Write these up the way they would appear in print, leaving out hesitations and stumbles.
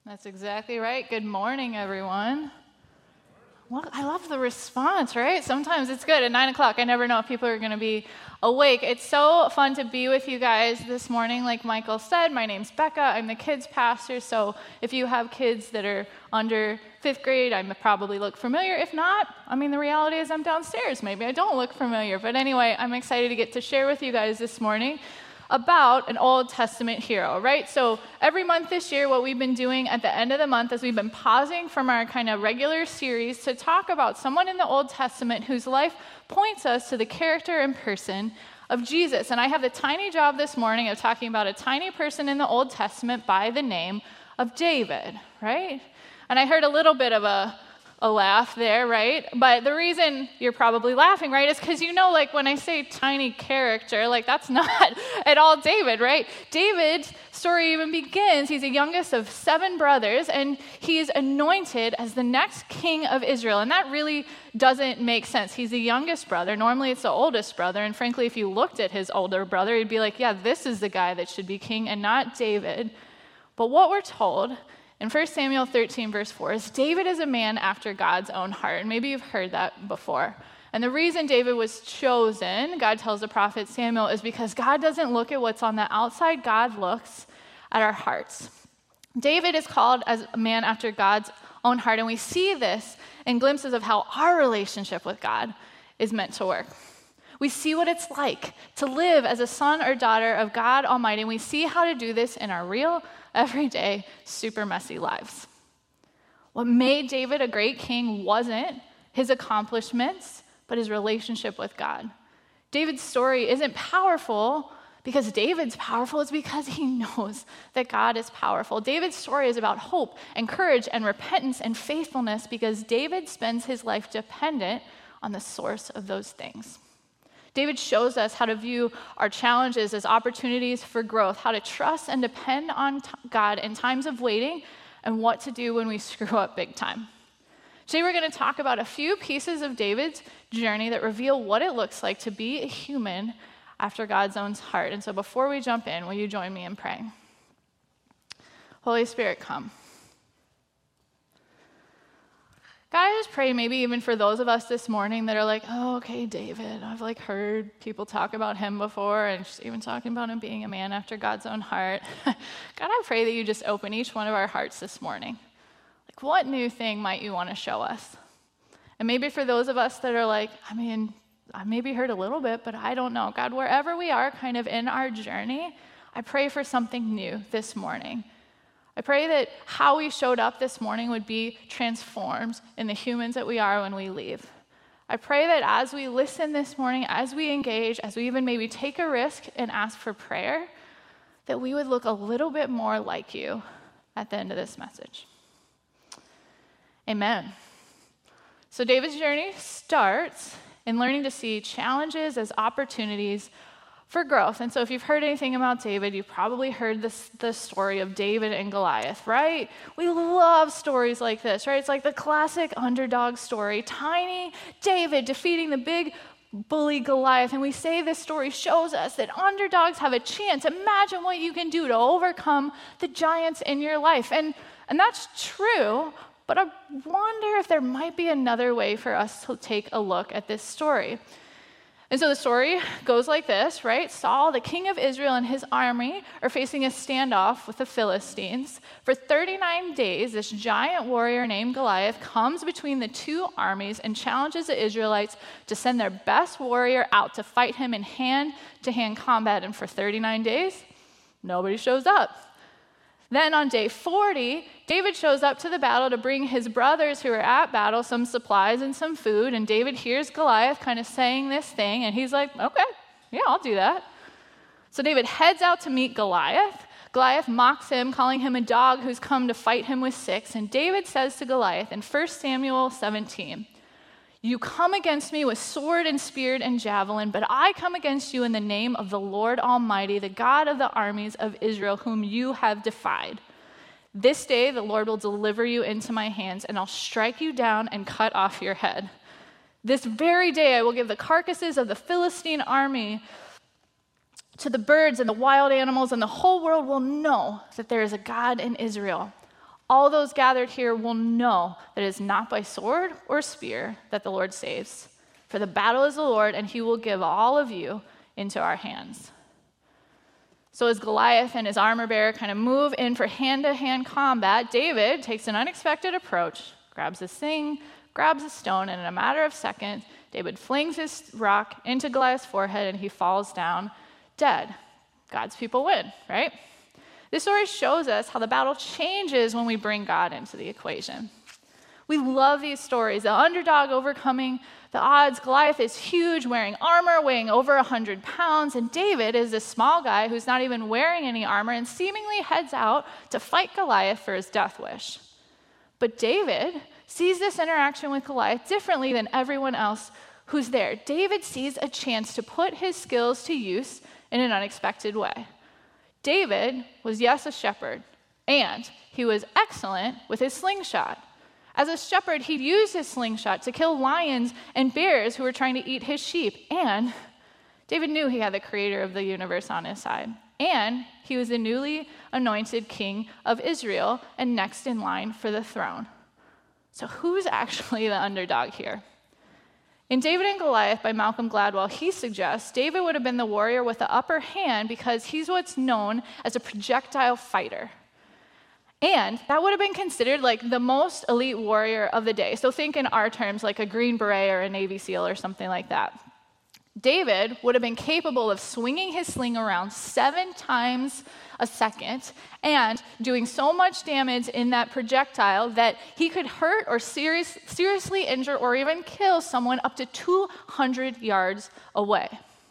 That's exactly right. Good morning, everyone. Well, I love the response, right? Sometimes it's good. At 9 o'clock, I never know if people are going to be awake. It's so fun to be with you guys this morning. Like Michael said, my name's Becca. I'm the kids pastor. So if you have kids that are under 5th grade, I probably look familiar. If not, the reality is I'm downstairs. Maybe I don't look familiar. But anyway, I'm excited to get to share with you guys this morning about an Old Testament hero, right? So every month this year, what we've been doing at the end of the month is we've been pausing from our kind of regular series to talk about someone in the Old Testament whose life points us to the character and person of Jesus. And I have the tiny job this morning of talking about a tiny person in the Old Testament by the name of David, right? And I heard a little bit of a laugh there, right? But the reason you're probably laughing, right, is because like when I say tiny character, like that's not at all David, right? David's story even begins, he's the youngest of 7 brothers, and he's anointed as the next king of Israel. And that really doesn't make sense. He's the youngest brother. Normally it's the oldest brother. And frankly, if you looked at his older brother, you'd be like, yeah, this is the guy that should be king and not David. But what we're told in 1 Samuel 13, verse 4, is David is a man after God's own heart. And maybe you've heard that before. And the reason David was chosen, God tells the prophet Samuel, is because God doesn't look at what's on the outside. God looks at our hearts. David is called as a man after God's own heart. And we see this in glimpses of how our relationship with God is meant to work. We see what it's like to live as a son or daughter of God Almighty. And we see how to do this in our real, everyday, super messy lives. What made David a great king wasn't his accomplishments, but his relationship with God. David's story isn't powerful because David's powerful. It's because he knows that God is powerful. David's story is about hope and courage and repentance and faithfulness because David spends his life dependent on the source of those things. David shows us how to view our challenges as opportunities for growth, how to trust and depend on God in times of waiting, and what to do when we screw up big time. Today we're going to talk about a few pieces of David's journey that reveal what it looks like to be a human after God's own heart. And so before we jump in, will you join me in praying? Holy Spirit, come. God, I just pray maybe even for those of us this morning that are like, oh, okay, David. I've heard people talk about him before and just even talking about him being a man after God's own heart. God, I pray that you just open each one of our hearts this morning. What new thing might you want to show us? And maybe for those of us that are like, I maybe heard a little bit, but I don't know. God, wherever we are kind of in our journey, I pray for something new this morning. I pray that how we showed up this morning would be transformed in the humans that we are when we leave. I pray that as we listen this morning, as we engage, as we even maybe take a risk and ask for prayer, that we would look a little bit more like you at the end of this message. Amen. So David's journey starts in learning to see challenges as opportunities for growth. And so if you've heard anything about David, you've probably heard the story of David and Goliath, right? We love stories like this, right? It's like the classic underdog story. Tiny David defeating the big bully Goliath. And we say this story shows us that underdogs have a chance. Imagine what you can do to overcome the giants in your life. And that's true, but I wonder if there might be another way for us to take a look at this story. And so the story goes like this, right? Saul, the king of Israel, and his army are facing a standoff with the Philistines. For 39 days, this giant warrior named Goliath comes between the two armies and challenges the Israelites to send their best warrior out to fight him in hand-to-hand combat. And for 39 days, nobody shows up. Then on day 40, David shows up to the battle to bring his brothers who are at battle some supplies and some food. And David hears Goliath kind of saying this thing, and he's like, okay, yeah, I'll do that. So David heads out to meet Goliath. Goliath mocks him, calling him a dog who's come to fight him with sticks. And David says to Goliath in 1 Samuel 17, you come against me with sword and spear and javelin, but I come against you in the name of the Lord Almighty, the God of the armies of Israel, whom you have defied. This day the Lord will deliver you into my hands, and I'll strike you down and cut off your head. This very day I will give the carcasses of the Philistine army to the birds and the wild animals, and the whole world will know that there is a God in Israel. all those gathered here will know that it is not by sword or spear that the Lord saves. For the battle is the Lord, and he will give all of you into our hands." So as Goliath and his armor bearer kind of move in for hand-to-hand combat, David takes an unexpected approach, grabs a sling, grabs a stone, and in a matter of seconds, David flings his rock into Goliath's forehead, and he falls down dead. God's people win, right? This story shows us how the battle changes when we bring God into the equation. We love these stories. The underdog overcoming the odds. Goliath is huge, wearing armor, weighing over 100 pounds. And David is this small guy who's not even wearing any armor and seemingly heads out to fight Goliath for his death wish. But David sees this interaction with Goliath differently than everyone else who's there. David sees a chance to put his skills to use in an unexpected way. David was, yes, a shepherd, and he was excellent with his slingshot. As a shepherd, he'd use his slingshot to kill lions and bears who were trying to eat his sheep. And David knew he had the creator of the universe on his side. And he was the newly anointed king of Israel and next in line for the throne. So who's actually the underdog here? In David and Goliath by Malcolm Gladwell, he suggests David would have been the warrior with the upper hand because he's what's known as a projectile fighter. And that would have been considered like the most elite warrior of the day. So think in our terms like a Green Beret or a Navy SEAL or something like that. David would have been capable of swinging his sling around 7 times a second and doing so much damage in that projectile that he could hurt or seriously injure or even kill someone up to 200 yards away.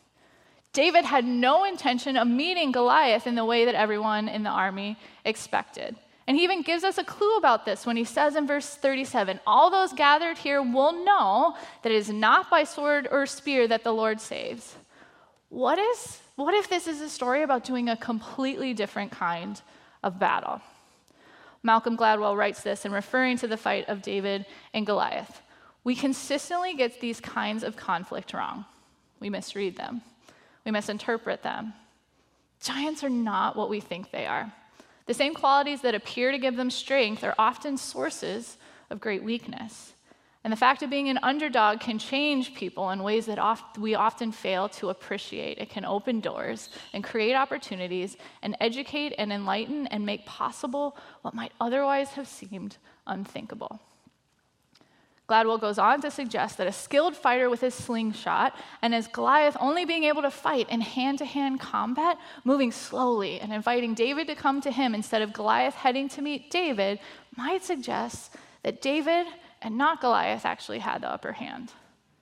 David had no intention of meeting Goliath in the way that everyone in the army expected. And he even gives us a clue about this when he says in verse 37, "All those gathered here will know that it is not by sword or spear that the Lord saves." What if this is a story about doing a completely different kind of battle? Malcolm Gladwell writes this in referring to the fight of David and Goliath. "We consistently get these kinds of conflict wrong. We misread them. We misinterpret them. Giants are not what we think they are. The same qualities that appear to give them strength are often sources of great weakness. And the fact of being an underdog can change people in ways that we often fail to appreciate. It can open doors and create opportunities and educate and enlighten and make possible what might otherwise have seemed unthinkable." Gladwell goes on to suggest that a skilled fighter with his slingshot and as Goliath only being able to fight in hand-to-hand combat, moving slowly and inviting David to come to him instead of Goliath heading to meet David, might suggest that David and not Goliath actually had the upper hand.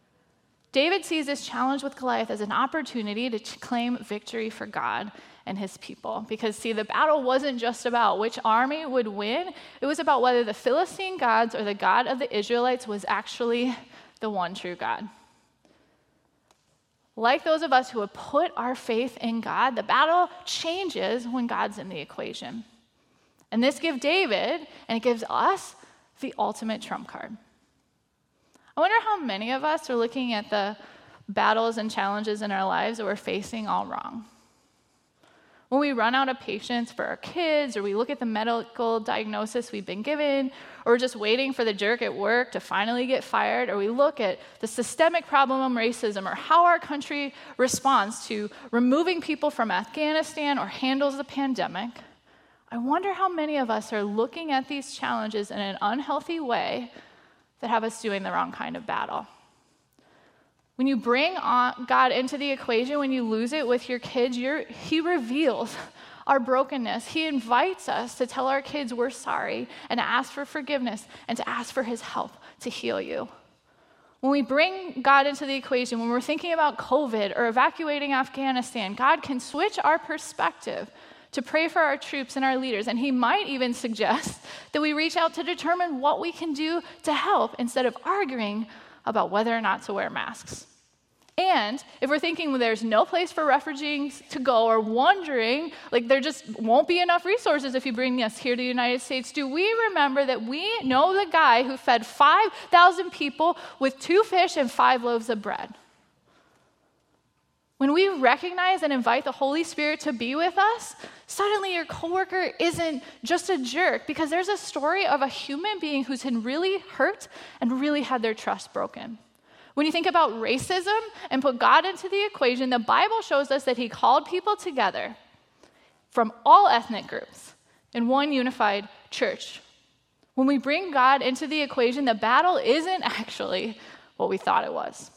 David sees this challenge with Goliath as an opportunity to claim victory for God and his people. Because, see, the battle wasn't just about which army would win. It was about whether the Philistine gods or the God of the Israelites was actually the one true God. Like those of us who have put our faith in God, the battle changes when God's in the equation. And this gives David, and it gives us, the ultimate trump card. I wonder how many of us are looking at the battles and challenges in our lives that we're facing all wrong. When we run out of patience for our kids, or we look at the medical diagnosis we've been given, or we're just waiting for the jerk at work to finally get fired, or we look at the systemic problem of racism, or how our country responds to removing people from Afghanistan or handles the pandemic, I wonder how many of us are looking at these challenges in an unhealthy way that have us doing the wrong kind of battle. When you bring God into the equation, when you lose it with your kids, He reveals our brokenness. He invites us to tell our kids we're sorry and to ask for forgiveness and to ask for His help to heal you. When we bring God into the equation, when we're thinking about COVID or evacuating Afghanistan, God can switch our perspective to pray for our troops and our leaders, and He might even suggest that we reach out to determine what we can do to help instead of arguing about whether or not to wear masks. And if we're thinking there's no place for refugees to go, or wondering, like there just won't be enough resources if you bring us here to the United States, do we remember that we know the guy who fed 5,000 people with 2 fish and 5 loaves of bread? When we recognize and invite the Holy Spirit to be with us, suddenly your coworker isn't just a jerk, because there's a story of a human being who's been really hurt and really had their trust broken. When you think about racism and put God into the equation, the Bible shows us that he called people together from all ethnic groups in one unified church. When we bring God into the equation, the battle isn't actually what we thought it was.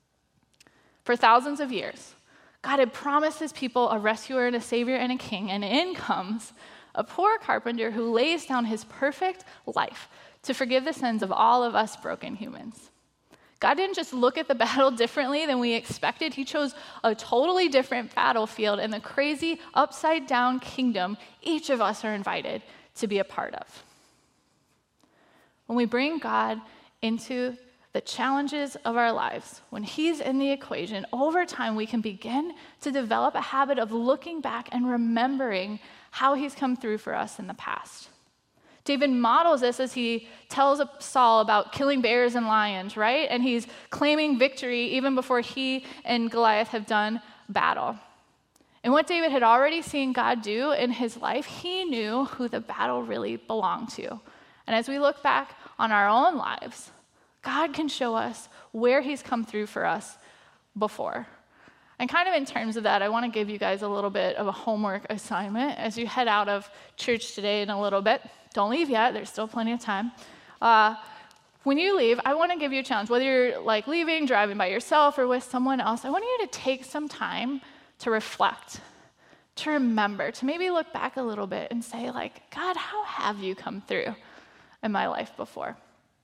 For thousands of years, God had promised his people a rescuer and a savior and a king, and in comes a poor carpenter who lays down his perfect life to forgive the sins of all of us broken humans. God didn't just look at the battle differently than we expected. He chose a totally different battlefield in the crazy upside-down kingdom each of us are invited to be a part of. When we bring God into the challenges of our lives, when he's in the equation, over time we can begin to develop a habit of looking back and remembering how he's come through for us in the past. David models this as he tells Saul about killing bears and lions, right? And he's claiming victory even before he and Goliath have done battle. And what David had already seen God do in his life, he knew who the battle really belonged to. And as we look back on our own lives, God can show us where he's come through for us before. And kind of in terms of that, I want to give you guys a little bit of a homework assignment as you head out of church today in a little bit. Don't leave yet. There's still plenty of time. When you leave, I want to give you a challenge. Whether you're like leaving, driving by yourself, or with someone else, I want you to take some time to reflect, to remember, to maybe look back a little bit and say, like, God, how have you come through in my life before?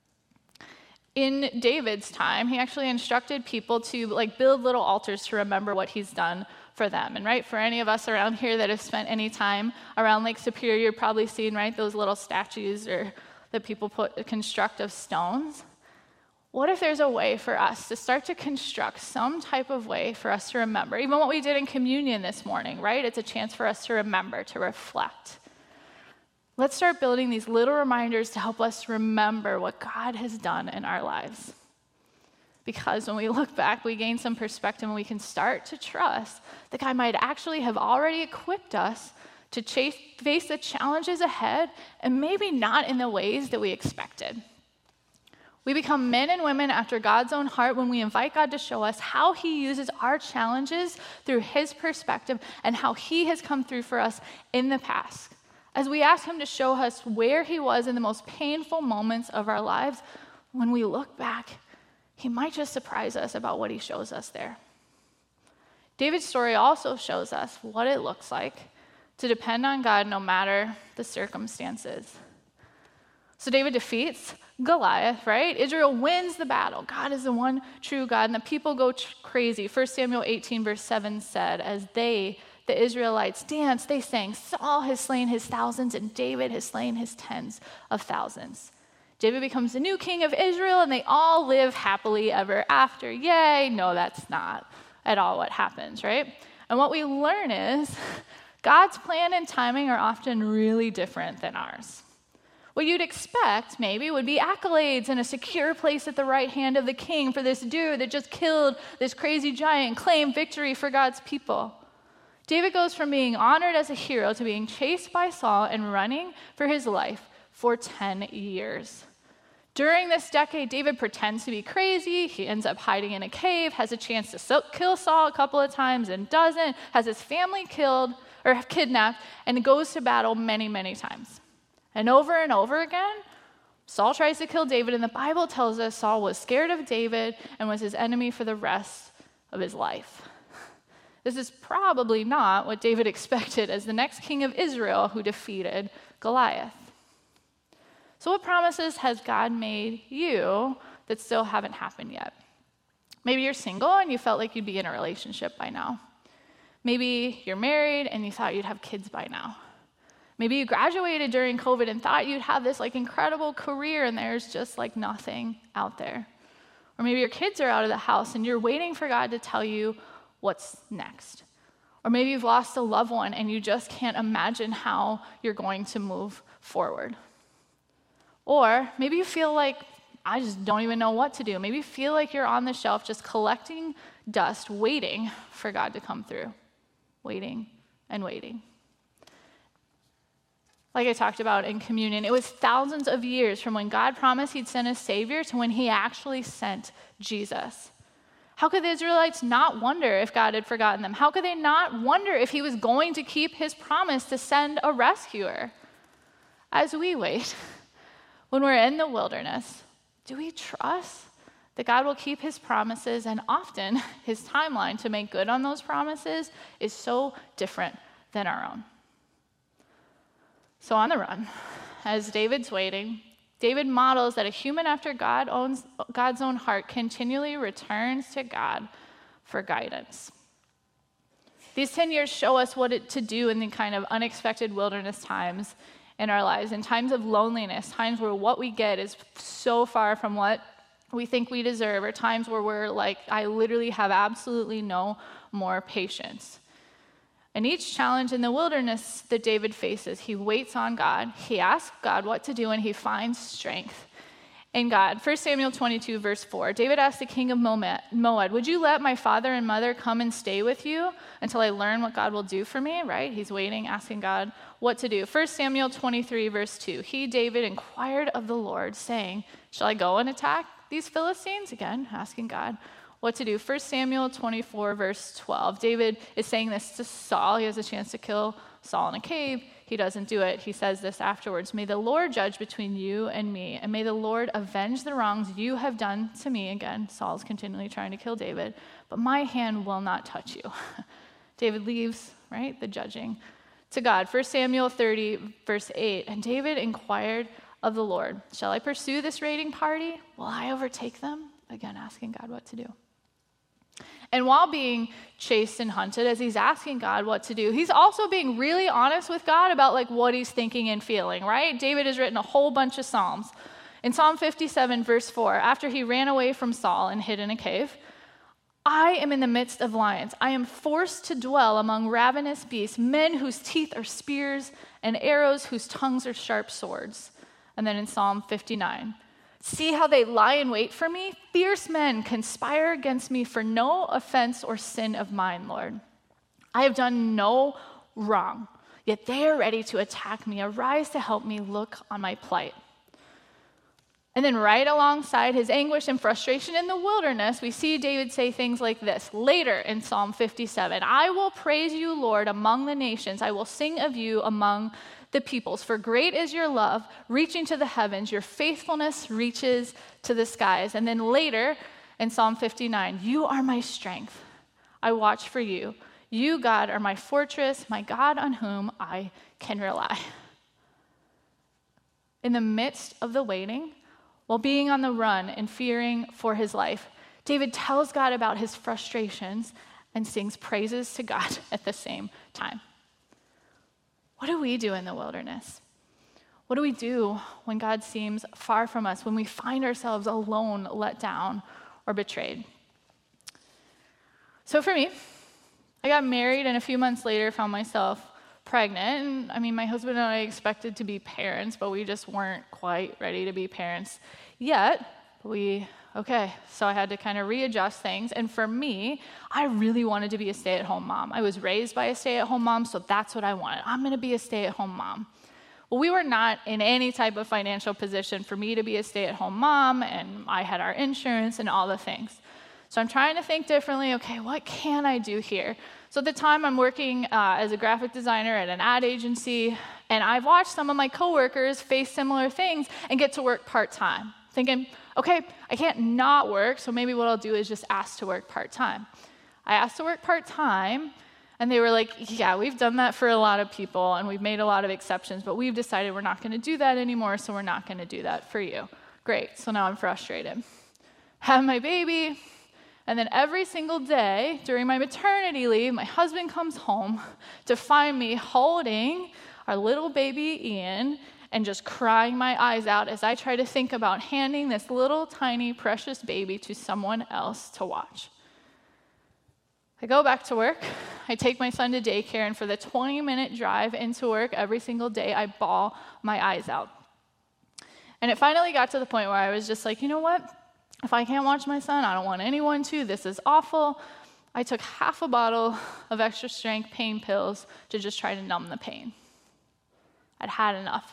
In David's time, he actually instructed people to like build little altars to remember what he's done for them. And right, for any of us around here that have spent any time around Lake Superior, you've probably seen, right, those little statues or that people construct of stones. What if there's a way for us to start to construct some type of way for us to remember? Even what we did in communion this morning, right? It's a chance for us to remember, to reflect. Let's start building these little reminders to help us remember what God has done in our lives. Because when we look back, we gain some perspective and we can start to trust that God might actually have already equipped us to face the challenges ahead, and maybe not in the ways that we expected. We become men and women after God's own heart when we invite God to show us how he uses our challenges through his perspective and how he has come through for us in the past. As we ask him to show us where he was in the most painful moments of our lives, when we look back, he might just surprise us about what he shows us there. David's story also shows us what it looks like to depend on God no matter the circumstances. So David defeats Goliath, right? Israel wins the battle. God is the one true God, and the people go crazy. 1 Samuel 18, verse 7 said, as the Israelites danced, they sang, Saul has slain his thousands and David has slain his tens of thousands. David becomes the new king of Israel and they all live happily ever after. Yay! No, that's not at all what happens, right? And what we learn is God's plan and timing are often really different than ours. What you'd expect, maybe, would be accolades and a secure place at the right hand of the king for this dude that just killed this crazy giant and claimed victory for God's people. David goes from being honored as a hero to being chased by Saul and running for his life for 10 years. During this decade, David pretends to be crazy. He ends up hiding in a cave, has a chance to kill Saul a couple of times and doesn't, has his family killed or kidnapped, and goes to battle many, many times. And over again, Saul tries to kill David, and the Bible tells us Saul was scared of David and was his enemy for the rest of his life. This is probably not what David expected as the next king of Israel who defeated Goliath. So what promises has God made you that still haven't happened yet? Maybe you're single and you felt like you'd be in a relationship by now. Maybe you're married and you thought you'd have kids by now. Maybe you graduated during COVID and thought you'd have this like incredible career and there's just like nothing out there. Or maybe your kids are out of the house and you're waiting for God to tell you what's next. Or maybe you've lost a loved one and you just can't imagine how you're going to move forward. Or maybe you feel like I just don't even know what to do. Maybe feel like you're on the shelf just collecting dust, waiting for God to come through. Waiting and waiting. Like I talked about in communion, it was thousands of years from when God promised he'd send a Savior to when he actually sent Jesus. How could the Israelites not wonder if God had forgotten them? How could they not wonder if he was going to keep his promise to send a rescuer? As we wait, when we're in the wilderness, do we trust that God will keep his promises? And often, his timeline to make good on those promises is so different than our own. So on the run, as David's waiting, David models that a human after God's own heart continually returns to God for guidance. These 10 years show us what to do in the kind of unexpected wilderness times in our lives, in times of loneliness, times where what we get is so far from what we think we deserve, or times where we're like, I literally have absolutely no more patience. And each challenge in the wilderness that David faces, he waits on God, he asks God what to do, and he finds strength in God. 1 Samuel 22, verse 4, David asked the king of Moab, would you let my father and mother come and stay with you until I learn what God will do for me, right? He's waiting, asking God what to do. 1 Samuel 23, verse 2, he, David, inquired of the Lord, saying, shall I go and attack these Philistines? Again, asking God what to do. 1 Samuel 24, verse 12. David is saying this to Saul. He has a chance to kill Saul in a cave. He doesn't do it. He says this afterwards. May the Lord judge between you and me, and may the Lord avenge the wrongs you have done to me. Again, Saul's continually trying to kill David, but my hand will not touch you. David leaves, right, the judging to God. 1 Samuel 30, verse 8. And David inquired of the Lord, shall I pursue this raiding party? Will I overtake them? Again, asking God what to do. And while being chased and hunted, as he's asking God what to do, he's also being really honest with God about like what he's thinking and feeling, right? David has written a whole bunch of Psalms. In Psalm 57, verse 4, after he ran away from Saul and hid in a cave, I am in the midst of lions. I am forced to dwell among ravenous beasts, men whose teeth are spears and arrows whose tongues are sharp swords. And then in Psalm 59, see how they lie in wait for me? Fierce men conspire against me for no offense or sin of mine, Lord. I have done no wrong, yet they are ready to attack me. Arise to help me, look on my plight. And then right alongside his anguish and frustration in the wilderness, we see David say things like this later in Psalm 57. I will praise you, Lord, among the nations. I will sing of you among the peoples. For great is your love, reaching to the heavens. Your faithfulness reaches to the skies. And then later in Psalm 59, you are my strength. I watch for you. You, God, are my fortress, my God on whom I can rely. In the midst of the waiting, while being on the run and fearing for his life, David tells God about his frustrations and sings praises to God at the same time. What do we do in the wilderness? What do we do when God seems far from us, when we find ourselves alone, let down, or betrayed? So for me, I got married and a few months later found myself pregnant. And my husband and I expected to be parents, but we just weren't quite ready to be parents yet. So I had to kind of readjust things. And for me, I really wanted to be a stay-at-home mom. I was raised by a stay-at-home mom, so that's what I wanted. I'm going to be a stay-at-home mom. Well, we were not in any type of financial position for me to be a stay-at-home mom, and I had our insurance and all the things. So I'm trying to think differently. Okay, what can I do here? So at the time, I'm working as a graphic designer at an ad agency, and I've watched some of my coworkers face similar things and get to work part-time, thinking, okay, I can't not work, so maybe what I'll do is just ask to work part-time. I asked to work part-time, and they were like, yeah, we've done that for a lot of people, and we've made a lot of exceptions, but we've decided we're not going to do that anymore, so we're not going to do that for you. Great, so now I'm frustrated. Have my baby, and then every single day during my maternity leave, my husband comes home to find me holding our little baby Ian and just crying my eyes out as I try to think about handing this little tiny precious baby to someone else to watch. I go back to work, I take my son to daycare, and for the 20-minute drive into work every single day, I bawl my eyes out. And it finally got to the point where I was just like, you know what? If I can't watch my son, I don't want anyone to. This is awful. I took half a bottle of extra strength pain pills to just try to numb the pain. I'd had enough.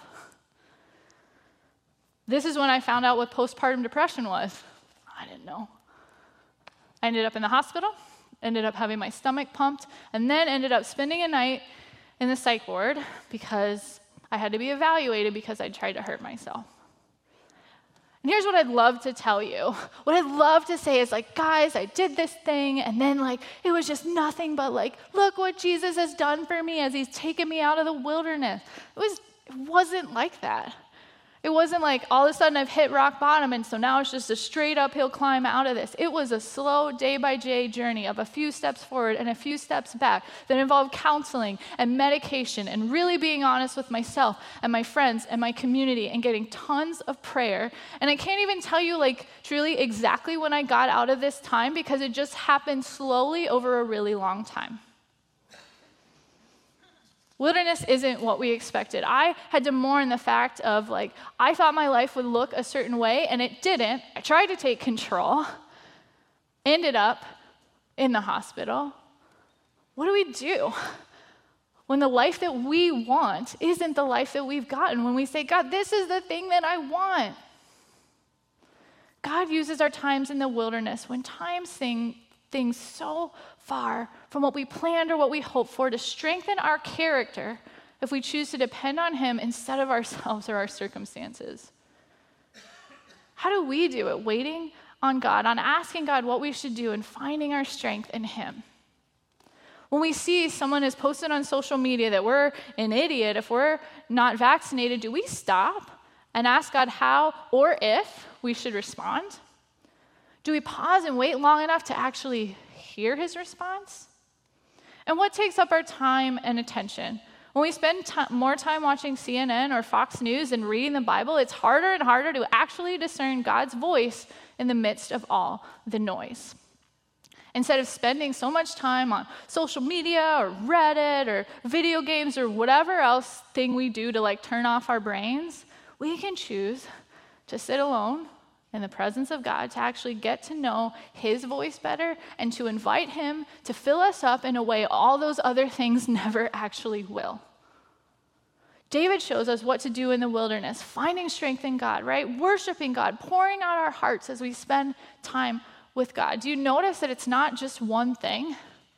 This is when I found out what postpartum depression was. I didn't know. I ended up in the hospital, ended up having my stomach pumped, and then ended up spending a night in the psych ward because I had to be evaluated because I'd tried to hurt myself. And here's what I'd love to tell you. What I'd love to say is like, guys, I did this thing, and then like, it was just nothing but like, look what Jesus has done for me as he's taken me out of the wilderness. It wasn't like that. It wasn't like all of a sudden I've hit rock bottom and so now it's just a straight uphill climb out of this. It was a slow day-by-day journey of a few steps forward and a few steps back that involved counseling and medication and really being honest with myself and my friends and my community and getting tons of prayer. And I can't even tell you like truly exactly when I got out of this time because it just happened slowly over a really long time. Wilderness isn't what we expected. I had to mourn the fact of like, I thought my life would look a certain way and it didn't. I tried to take control, ended up in the hospital. What do we do when the life that we want isn't the life that we've gotten? When we say, God, this is the thing that I want. God uses our times in the wilderness when times things so far from what we planned or what we hoped for to strengthen our character if we choose to depend on him instead of ourselves or our circumstances. How do we do it? Waiting on God, on asking God what we should do and finding our strength in him. When we see someone has posted on social media that we're an idiot if we're not vaccinated, do we stop and ask God how or if we should respond? Do we pause and wait long enough to actually hear his response? And what takes up our time and attention? When we spend more time watching CNN or Fox News and reading the Bible, it's harder and harder to actually discern God's voice in the midst of all the noise. Instead of spending so much time on social media or Reddit or video games or whatever else thing we do to like turn off our brains, we can choose to sit alone in the presence of God, to actually get to know his voice better and to invite him to fill us up in a way all those other things never actually will. David shows us what to do in the wilderness, finding strength in God, right? Worshiping God, pouring out our hearts as we spend time with God. Do you notice that it's not just one thing?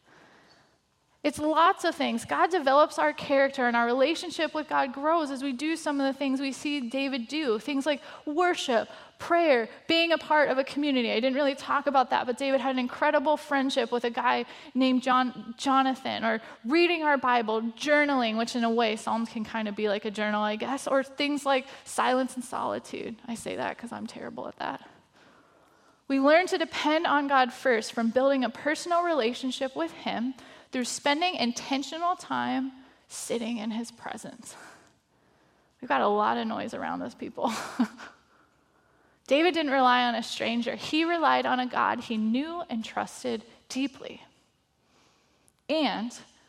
It's lots of things. God develops our character and our relationship with God grows as we do some of the things we see David do. Things like worship, prayer, being a part of a community. I didn't really talk about that, but David had an incredible friendship with a guy named Jonathan, or reading our Bible, journaling, which in a way, Psalms can kind of be like a journal, I guess, or things like silence and solitude. I say that because I'm terrible at that. We learn to depend on God first from building a personal relationship with him through spending intentional time sitting in his presence. We've got a lot of noise around us, people. David didn't rely on a stranger. He relied on a God he knew and trusted deeply. And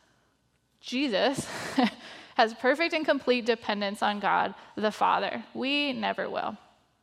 Jesus has perfect and complete dependence on God the Father. We never will.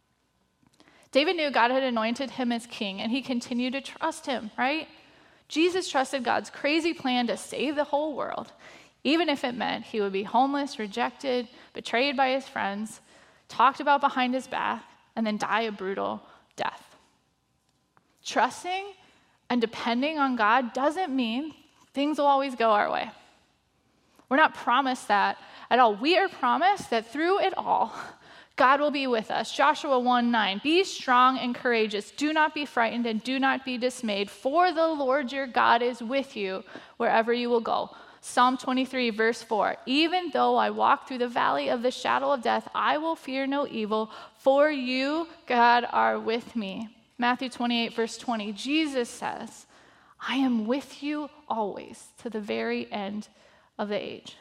David knew God had anointed him as king, and he continued to trust him, right? Jesus trusted God's crazy plan to save the whole world, even if it meant he would be homeless, rejected, betrayed by his friends, talked about behind his back, and then die a brutal death. Trusting and depending on God doesn't mean things will always go our way. We're not promised that at all. We are promised that through it all, God will be with us. Joshua 1:9, be strong and courageous. Do not be frightened and do not be dismayed, for the Lord your God is with you wherever you will go. Psalm 23, verse 4, even though I walk through the valley of the shadow of death, I will fear no evil, for you, God, are with me. Matthew 28, verse 20, Jesus says, I am with you always to the very end of the age.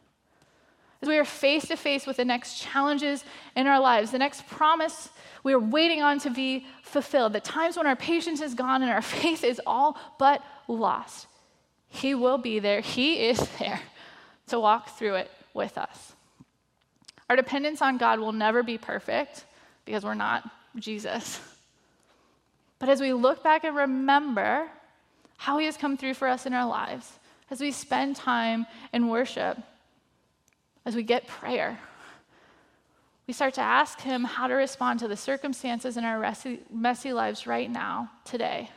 As we are face to face with the next challenges in our lives, the next promise we are waiting on to be fulfilled, the times when our patience is gone and our faith is all but lost, he will be there. He is there to walk through it with us. Our dependence on God will never be perfect, because we're not Jesus. But as we look back and remember how he has come through for us in our lives, as we spend time in worship, as we get prayer, we start to ask him how to respond to the circumstances in our messy lives right now, today.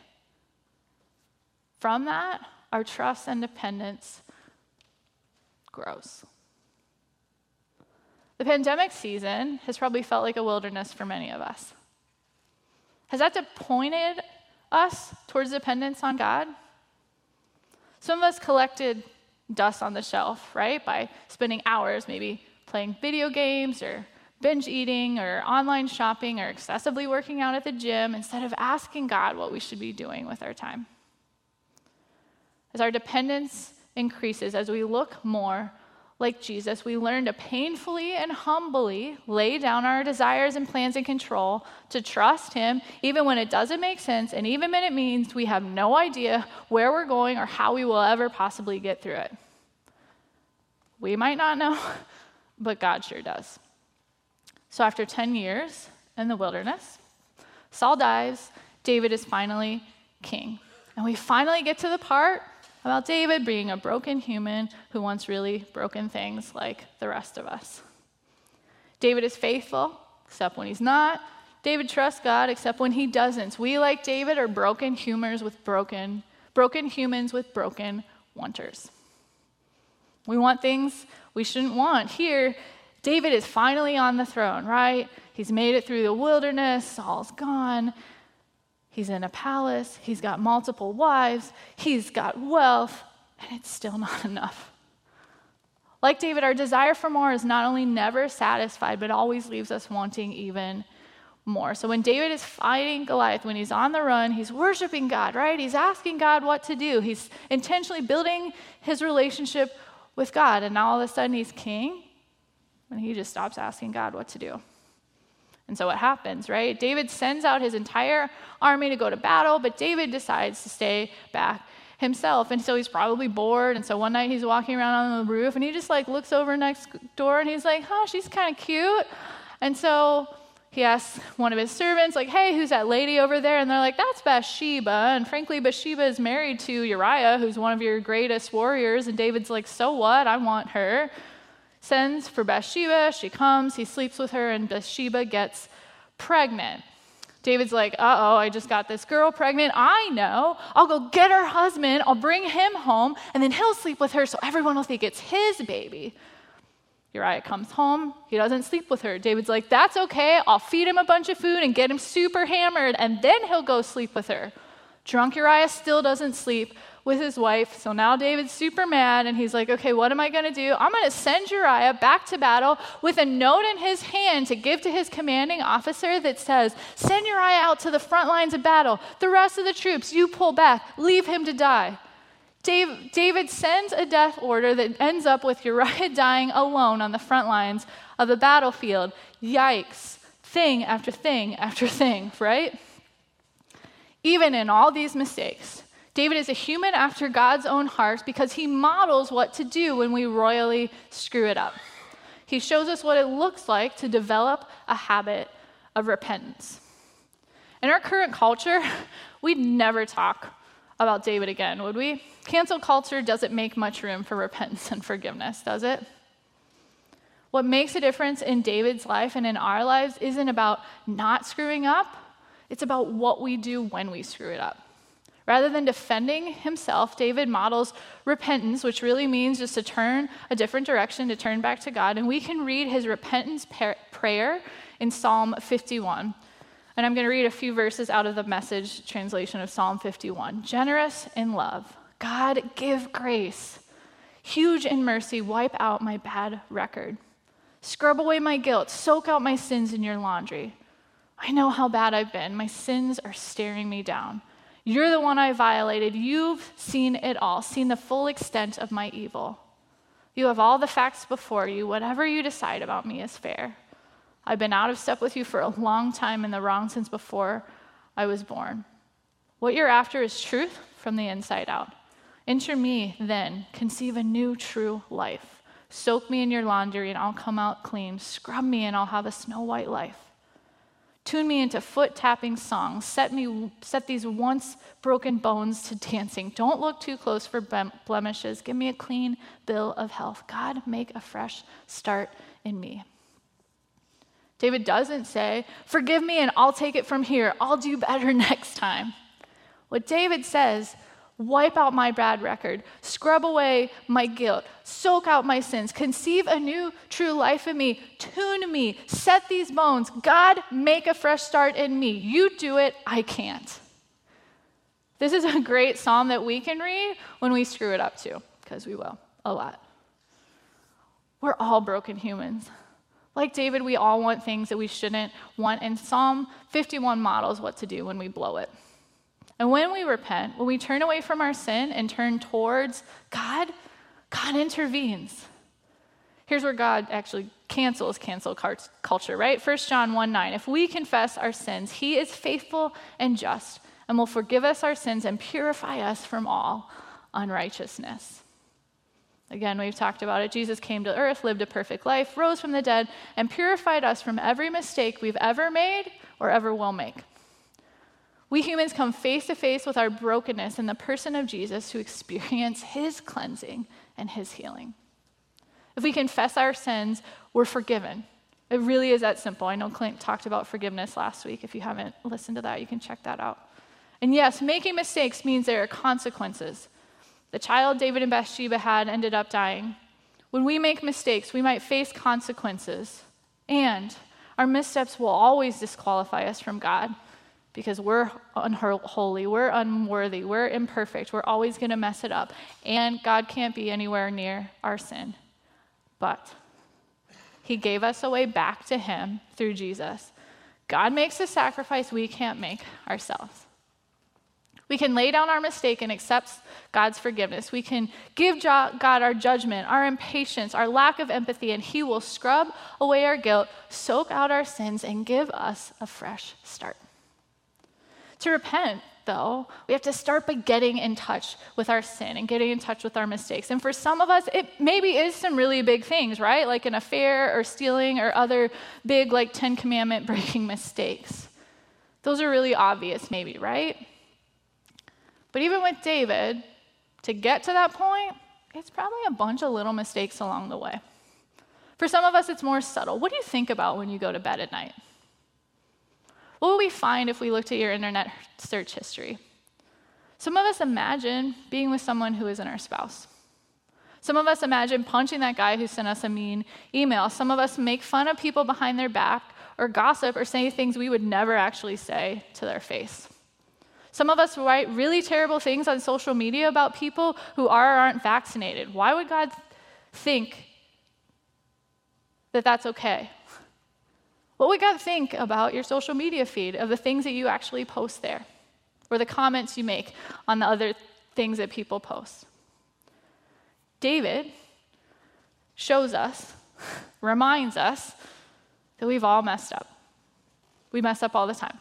From that, our trust and dependence grows. The pandemic season has probably felt like a wilderness for many of us. Has that pointed us towards dependence on God? Some of us collected dust on the shelf, right? By spending hours maybe playing video games or binge eating or online shopping or excessively working out at the gym instead of asking God what we should be doing with our time. As our dependence increases, as we look more like Jesus, we learn to painfully and humbly lay down our desires and plans and control, to trust him even when it doesn't make sense and even when it means we have no idea where we're going or how we will ever possibly get through it. We might not know, but God sure does. So after 10 years in the wilderness, Saul dies, David is finally king. And we finally get to the part about David being a broken human who wants really broken things like the rest of us. David is faithful, except when he's not. David trusts God, except when he doesn't. We, like David, are broken humans with broken wanters. We want things we shouldn't want. Here, David is finally on the throne, right? He's made it through the wilderness. Saul's gone. He's in a palace, he's got multiple wives, he's got wealth, and it's still not enough. Like David, our desire for more is not only never satisfied, but always leaves us wanting even more. So when David is fighting Goliath, when he's on the run, he's worshiping God, right? He's asking God what to do. He's intentionally building his relationship with God, and now all of a sudden he's king, and he just stops asking God what to do. And so what happens, right? David sends out his entire army to go to battle, but David decides to stay back himself. And so he's probably bored. And so one night he's walking around on the roof and he just looks over next door and he's like, she's kind of cute. And so he asks one of his servants, hey, who's that lady over there? And they're like, that's Bathsheba. And frankly, Bathsheba is married to Uriah, who's one of your greatest warriors. And David's like, so what? I want her. Sends for Bathsheba, she comes, he sleeps with her, and Bathsheba gets pregnant. David's like, I just got this girl pregnant. I know. I'll go get her husband, I'll bring him home, and then he'll sleep with her so everyone will think it's his baby. Uriah comes home, he doesn't sleep with her. David's like, that's okay, I'll feed him a bunch of food and get him super hammered, and then he'll go sleep with her. Drunk Uriah still doesn't sleep with his wife. So now David's super mad and he's like, okay, what am I going to do? I'm going to send Uriah back to battle with a note in his hand to give to his commanding officer that says, send Uriah out to the front lines of battle. The rest of the troops, you pull back, leave him to die. David sends a death order that ends up with Uriah dying alone on the front lines of the battlefield. Yikes. Thing after thing after thing, right? Even in all these mistakes, David is a human after God's own heart because he models what to do when we royally screw it up. He shows us what it looks like to develop a habit of repentance. In our current culture, we'd never talk about David again, would we? Cancel culture doesn't make much room for repentance and forgiveness, does it? What makes a difference in David's life and in our lives isn't about not screwing up, it's about what we do when we screw it up. Rather than defending himself, David models repentance, which really means just to turn a different direction, to turn back to God. And we can read his repentance prayer in Psalm 51. And I'm going to read a few verses out of the Message translation of Psalm 51. Generous in love, God, give grace. Huge in mercy, wipe out my bad record. Scrub away my guilt, soak out my sins in your laundry. I know how bad I've been. My sins are staring me down. You're the one I violated. You've seen it all, seen the full extent of my evil. You have all the facts before you. Whatever you decide about me is fair. I've been out of step with you for a long time in the wrong since before I was born. What you're after is truth from the inside out. Enter me, then. Conceive a new, true life. Soak me in your laundry, and I'll come out clean. Scrub me, and I'll have a snow-white life. Tune me into foot-tapping songs. Set these once broken bones to dancing. Don't look too close for blemishes. Give me a clean bill of health. God, make a fresh start in me. David doesn't say, forgive me and I'll take it from here. I'll do better next time. What David says, wipe out my bad record, scrub away my guilt, soak out my sins, conceive a new true life in me, tune me, set these bones. God, make a fresh start in me. You do it, I can't. This is a great psalm that we can read when we screw it up too, because we will, a lot. We're all broken humans. Like David, we all want things that we shouldn't want, and Psalm 51 models what to do when we blow it. And when we repent, when we turn away from our sin and turn towards God, God intervenes. Here's where God actually cancels cancel culture, right? 1 John 1:9. If we confess our sins, he is faithful and just and will forgive us our sins and purify us from all unrighteousness. Again, we've talked about it. Jesus came to earth, lived a perfect life, rose from the dead, and purified us from every mistake we've ever made or ever will make. We humans come face to face with our brokenness in the person of Jesus to experience his cleansing and his healing. If we confess our sins, we're forgiven. It really is that simple. I know Clint talked about forgiveness last week. If you haven't listened to that, you can check that out. And yes, making mistakes means there are consequences. The child David and Bathsheba had ended up dying. When we make mistakes, we might face consequences. And our missteps will always disqualify us from God because we're unholy, we're unworthy, we're imperfect, we're always going to mess it up. And God can't be anywhere near our sin. But he gave us a way back to him through Jesus. God makes a sacrifice we can't make ourselves. We can lay down our mistake and accept God's forgiveness. We can give God our judgment, our impatience, our lack of empathy, and he will scrub away our guilt, soak out our sins, and give us a fresh start. To repent, though, we have to start by getting in touch with our sin and getting in touch with our mistakes. And for some of us, it maybe is some really big things, right? Like an affair or stealing or other big, like 10 Commandment breaking mistakes. Those are really obvious, maybe, right? But even with David, to get to that point, it's probably a bunch of little mistakes along the way. For some of us, it's more subtle. What do you think about when you go to bed at night? What would we find if we looked at your internet search history? Some of us imagine being with someone who isn't our spouse. Some of us imagine punching that guy who sent us a mean email. Some of us make fun of people behind their back or gossip or say things we would never actually say to their face. Some of us write really terrible things on social media about people who are or aren't vaccinated. Why would God think that that's okay? What would God think about your social media feed, of the things that you actually post there, or the comments you make on the other things that people post? David shows us, reminds us that we've all messed up. We mess up all the time.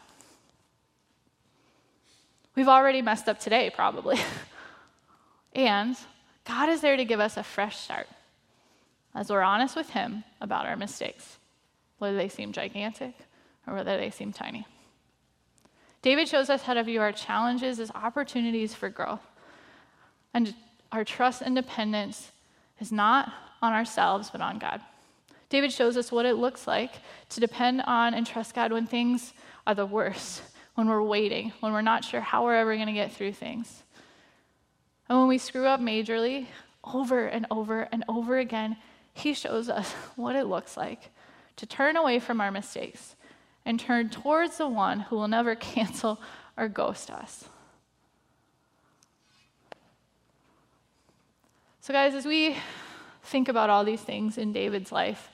We've already messed up today, probably. And God is there to give us a fresh start as we're honest with him about our mistakes, whether they seem gigantic or whether they seem tiny. David shows us how to view our challenges as opportunities for growth. And our trust and dependence is not on ourselves, but on God. David shows us what it looks like to depend on and trust God when things are the worst, when we're waiting, when we're not sure how we're ever going to get through things. And when we screw up majorly, over and over and over again, he shows us what it looks like to turn away from our mistakes and turn towards the one who will never cancel or ghost us. So guys, as we think about all these things in David's life,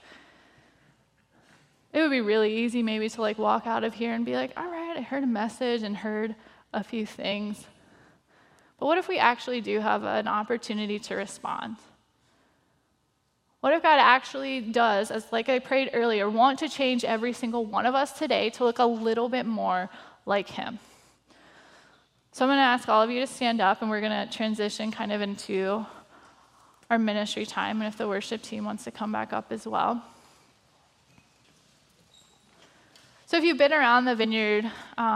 it would be really easy maybe to walk out of here and be like, all right, I heard a message and heard a few things. But what if we actually do have an opportunity to respond? What if God actually does, as like I prayed earlier, want to change every single one of us today to look a little bit more like him? So I'm going to ask all of you to stand up, and we're going to transition kind of into our ministry time, and if the worship team wants to come back up as well. So if you've been around the Vineyard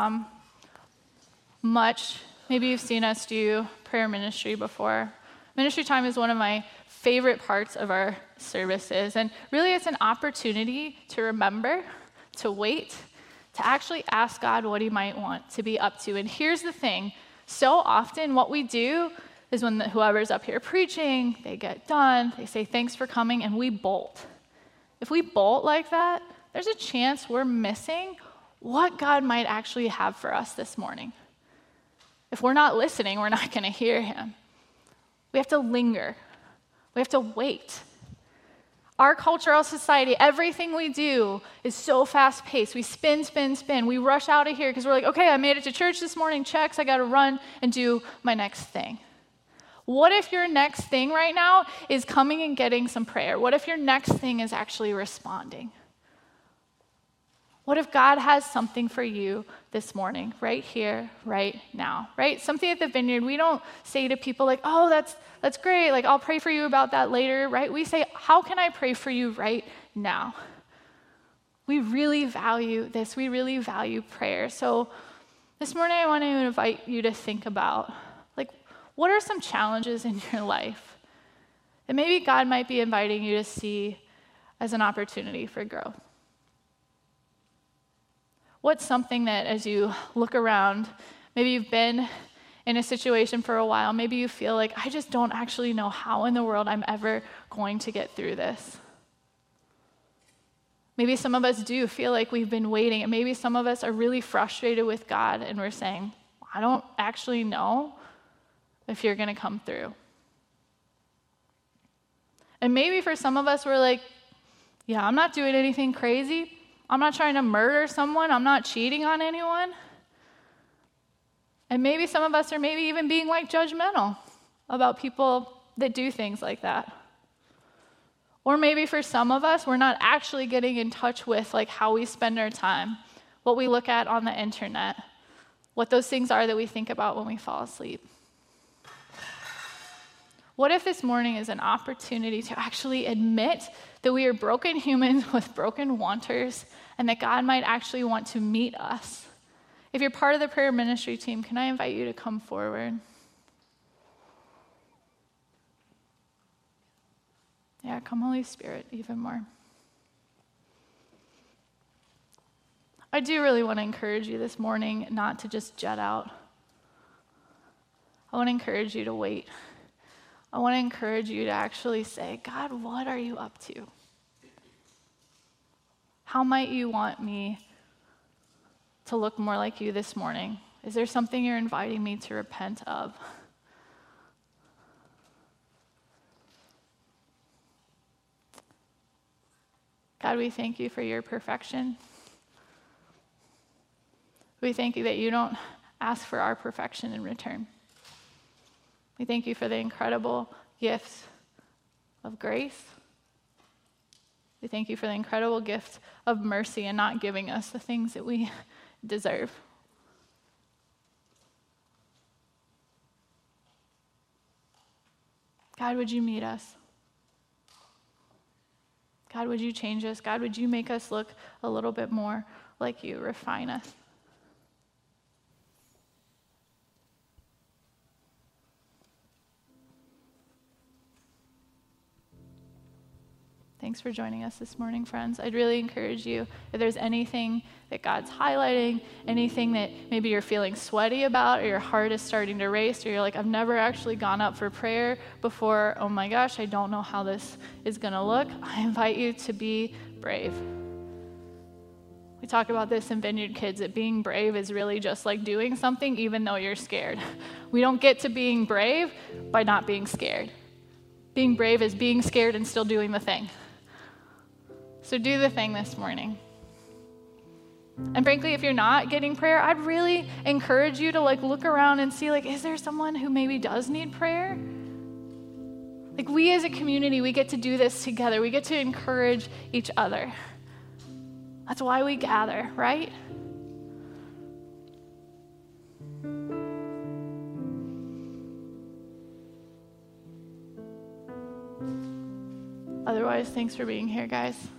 much, maybe you've seen us do prayer ministry before. Ministry time is one of my favorite parts of our services. And really, it's an opportunity to remember, to wait, to actually ask God what he might want to be up to. And here's the thing. So often what we do is when whoever's up here preaching, they get done, they say thanks for coming, and we bolt. If we bolt like that, there's a chance we're missing what God might actually have for us this morning. If we're not listening, we're not going to hear him. We have to linger. We have to wait. Our culture, our society, everything we do is so fast-paced. We spin, spin, spin. We rush out of here because we're like, okay, I made it to church this morning, checks, I got to run and do my next thing. What if your next thing right now is coming and getting some prayer? What if your next thing is actually responding? What if God has something for you this morning, right here, right now, right? Something at the Vineyard, we don't say to people like, oh, that's great, like I'll pray for you about that later, right? We say, how can I pray for you right now? We really value this. We really value prayer. So this morning I want to invite you to think about, like, what are some challenges in your life that maybe God might be inviting you to see as an opportunity for growth? What's something that as you look around, maybe you've been in a situation for a while, maybe you feel like, I just don't actually know how in the world I'm ever going to get through this. Maybe some of us do feel like we've been waiting, and maybe some of us are really frustrated with God, and we're saying, I don't actually know if you're going to come through. And maybe for some of us, we're like, yeah, I'm not doing anything crazy. I'm not trying to murder someone. I'm not cheating on anyone. And maybe some of us are maybe even being like judgmental about people that do things like that. Or maybe for some of us, we're not actually getting in touch with like how we spend our time, what we look at on the internet, what those things are that we think about when we fall asleep. What if this morning is an opportunity to actually admit that we are broken humans with broken wanters and that God might actually want to meet us? If you're part of the prayer ministry team, can I invite you to come forward? Yeah, come Holy Spirit, even more. I do really want to encourage you this morning not to just jet out. I want to encourage you to wait. I want to encourage you to actually say, God, what are you up to? How might you want me to look more like you this morning? Is there something you're inviting me to repent of? God, we thank you for your perfection. We thank you that you don't ask for our perfection in return. We thank you for the incredible gift of grace. We thank you for the incredible gift of mercy and not giving us the things that we deserve. God, would you meet us? God, would you change us? God, would you make us look a little bit more like you? Refine us. Thanks for joining us this morning, friends. I'd really encourage you, if there's anything that God's highlighting, anything that maybe you're feeling sweaty about, or your heart is starting to race, or you're like, I've never actually gone up for prayer before, oh my gosh, I don't know how this is going to look, I invite you to be brave. We talk about this in Vineyard Kids, that being brave is really just like doing something even though you're scared. We don't get to being brave by not being scared. Being brave is being scared and still doing the thing. So do the thing this morning. And frankly, if you're not getting prayer, I'd really encourage you to look around and see is there someone who maybe does need prayer? We as a community, we get to do this together. We get to encourage each other. That's why we gather, right? Otherwise, thanks for being here, guys.